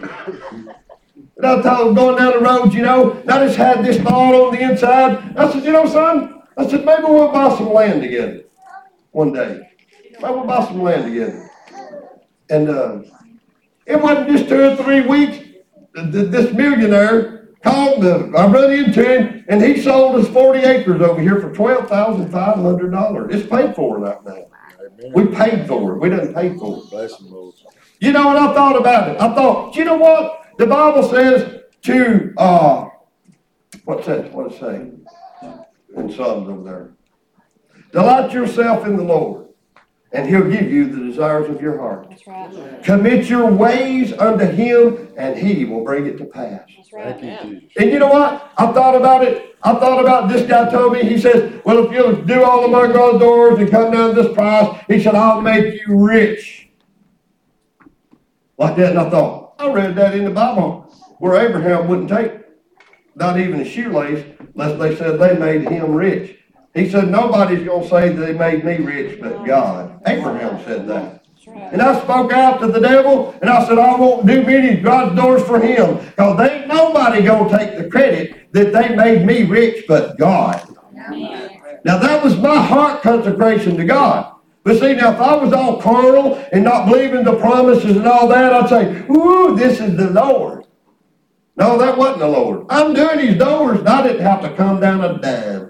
And I thought, going down the road, you know, and I just had this thought on the inside. I said, you know, son, I said, maybe we'll buy some land together one day. Maybe we'll buy some land together. And uh, it wasn't just two or three weeks. This millionaire called me. I run into him, and he sold us forty acres over here for twelve thousand five hundred dollars. It's paid for right now. Amen. We paid for it. We didn't pay for it. Bless him, Lord. You know, and I thought about it. I thought, you know what? The Bible says to, uh, what's that? What's it say? In Psalms over there. Delight yourself in the Lord, and he'll give you the desires of your heart. That's right. Commit your ways unto him, and he will bring it to pass. That's right. Thank you, Jesus. And you know what? I thought about it. I thought about this guy told me, he says, well, if you'll do all of my God's doors and come down to this price, he said, I'll make you rich. Like that, and I thought, I read that in the Bible where Abraham wouldn't take not even a shoelace unless they said they made him rich. He said, nobody's going to say they made me rich but God. Abraham said that. And I spoke out to the devil, and I said, I won't do many God's doors for him, because there ain't nobody going to take the credit that they made me rich but God. Now, that was my heart consecration to God. But see, now, if I was all carnal and not believing the promises and all that, I'd say, ooh, this is the Lord. No, that wasn't the Lord. I'm doing these doors, and I didn't have to come down a dime.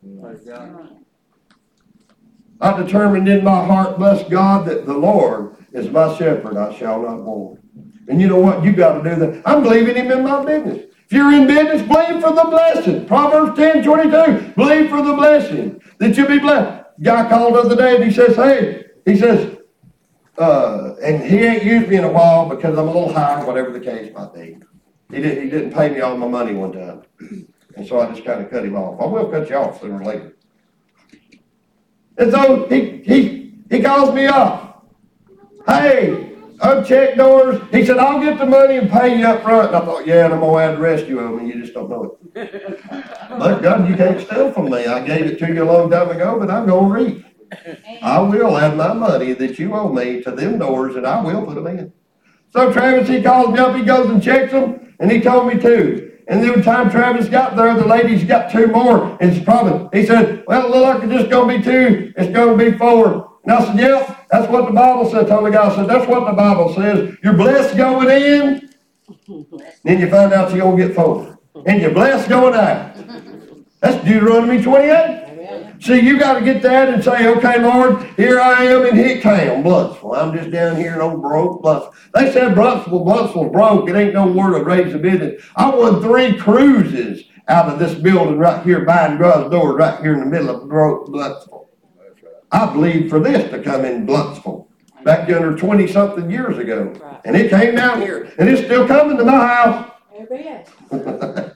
I determined in my heart, bless God, that the Lord is my shepherd, I shall not want. And you know what? You got to do that. I'm believing him in my business. If you're in business, believe for the blessing. Proverbs ten twenty-two, believe for the blessing, that you'll be blessed. Guy called the other day and he says, hey, he says, uh, and he ain't used me in a while because I'm a little high, whatever the case might be. He, did, he didn't pay me all my money one time. And so I just kind of cut him off. I will cut you off sooner or later. And so he, he, he calls me up. Hey, unchecked doors. He said, I'll get the money and pay you up front. And I thought, yeah, and I'm going to add the rest you owe me. You just don't know it. But God, you can't steal from me. I gave it to you a long time ago, but I'm going to reap. I will add my money that you owe me to them doors, and I will put them in. So Travis, he calls me up, he goes and checks them, and he told me two. And then the time Travis got there, the lady's got two more. And it's probably, he said, well, it looks like it's just going to be two. It's going to be four. And I said, yeah, that's what the Bible said. I told the guy, I said, that's what the Bible says. You're blessed going in, then you find out you're going to get four. And you're blessed going out. That's Deuteronomy twenty-eight. See, you got to get that and say, okay, Lord, here I am in Hicktown, Blutsville. I'm just down here in old broke Blutsville. They said Blutsville, Blutsville broke. It ain't no word of raise a business. I won three cruises out of this building right here behind God's door, right here in the middle of broke Blutsville. I believed for this to come in Blutsville back under twenty-something years ago. And it came down here. And it's still coming to my house. Amen.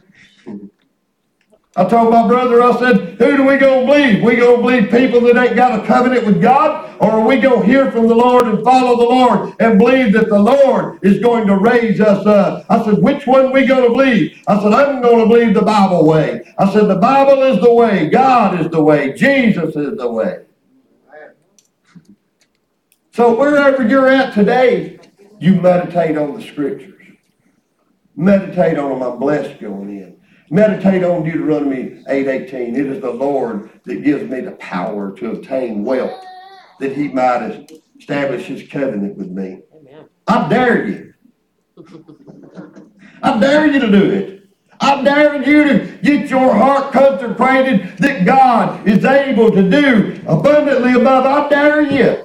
I told my brother, I said, who do we going to believe? We going to believe people that ain't got a covenant with God? Or are we going to hear from the Lord and follow the Lord and believe that the Lord is going to raise us up? I said, which one we going to believe? I said, I'm going to believe the Bible way. I said, the Bible is the way. God is the way. Jesus is the way. So wherever you're at today, you meditate on the Scriptures. Meditate on them. I'm blessed going in. Meditate on Deuteronomy eight eighteen. It is the Lord that gives me the power to obtain wealth, that he might establish his covenant with me. Amen. I dare you. I dare you to do it. I dare you to get your heart consecrated that God is able to do abundantly above. I dare you.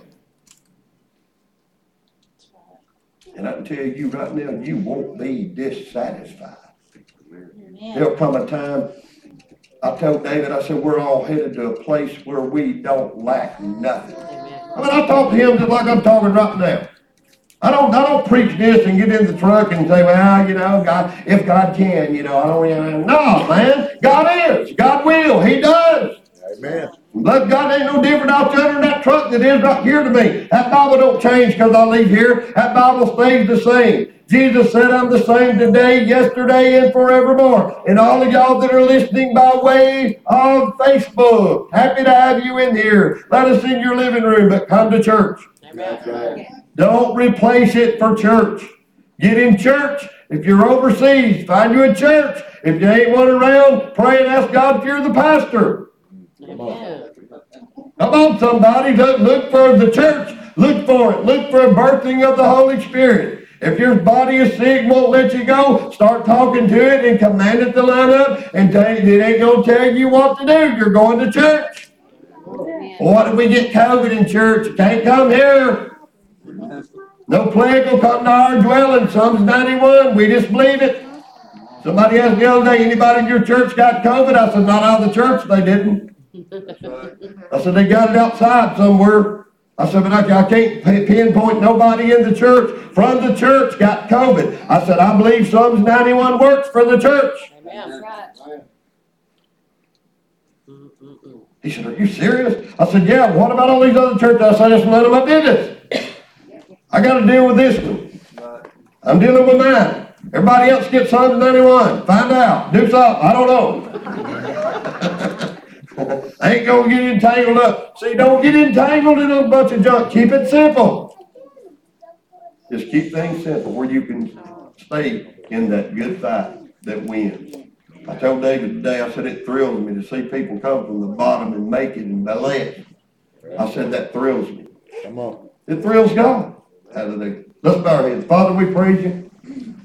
And I can tell you right now, you won't be dissatisfied. There'll come a time, I told David, I said, we're all headed to a place where we don't lack nothing. Amen. I mean, I talk to him just like I'm talking right now. I don't, I don't preach this and get in the truck and say, well, you know, God, if God can, you know, I don't, you know, no, man, God is, God will, he does. Amen. But God ain't no different out there in that truck that is right here to me. That Bible don't change because I leave here. That Bible stays the same. Jesus said, I'm the same today, yesterday, and forevermore. And all of y'all that are listening by way of Facebook, happy to have you in here. Let us in your living room, but come to church. Amen. Don't replace it for church. Get in church. If you're overseas, find you a church. If you ain't one around, pray and ask God if you're the pastor. Amen. Come on, somebody. Look, look for the church. Look for it. Look for a birthing of the Holy Spirit. If your body is sick, won't let you go, start talking to it and command it to line up and tell you, it ain't going to tell you what to do. You're going to church. Well, what if we get COVID in church? Can't come here. No plague will come to our dwelling. Psalms ninety-one. We just believe it. Somebody asked me the other day, anybody in your church got COVID? I said, not out of the church. They didn't. I said, they got it outside somewhere. I said, but I, I can't pinpoint nobody in the church from the church got COVID. I said, I believe Psalms ninety-one works for the church. Amen. He said, are you serious? I said, yeah, what about all these other churches? I said, it's none of my business. I got to deal with this one. I'm dealing with mine. Everybody else gets Psalms ninety-one. Find out. Do something. I don't know. I ain't going to get entangled up. See, don't get entangled in a bunch of junk. Keep it simple. Just keep things simple where you can stay in that good fight that wins. I told David today, I said, it thrills me to see people come from the bottom and make it and ballet. I said, that thrills me. Come on. It thrills God. Hallelujah. Let's bow our heads. Father, we praise you.